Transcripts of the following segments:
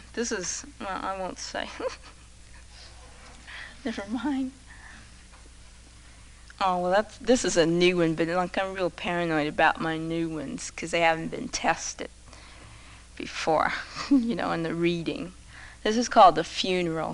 This is, well, I won't say. Never mind. Oh, well, this is a new one, but like I'm real paranoid about my new ones because they haven't been tested before, in the reading. This is called The Funeral.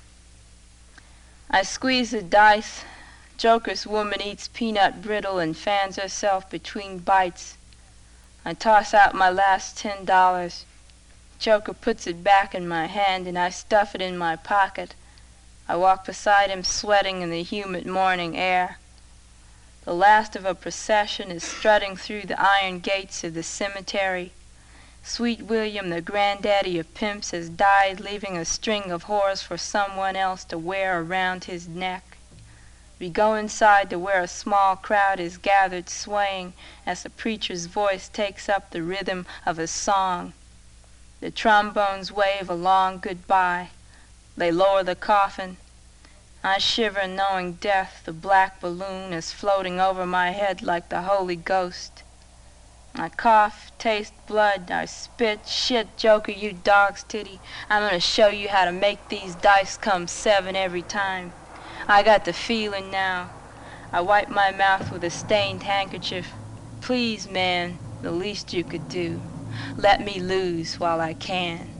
I squeeze the dice. Joker's woman eats peanut brittle and fans herself between bites. I toss out my last $10. Joker puts it back in my hand and I stuff it in my pocket. I walk beside him sweating in the humid morning air. The last of a procession is strutting through the iron gates of the cemetery. Sweet William, the granddaddy of pimps, has died, leaving a string of whores for someone else to wear around his neck. We go inside to where a small crowd is gathered, swaying as the preacher's voice takes up the rhythm of a song. The trombones wave a long goodbye. They lower the coffin. I shiver knowing death, the black balloon, is floating over my head like the Holy Ghost. I cough, taste blood, I spit. Shit, Joker, you dog's titty. I'm gonna show you how to make these dice come 7 every time. I got the feeling now. I wipe my mouth with a stained handkerchief. Please, man, the least you could do. Let me lose while I can.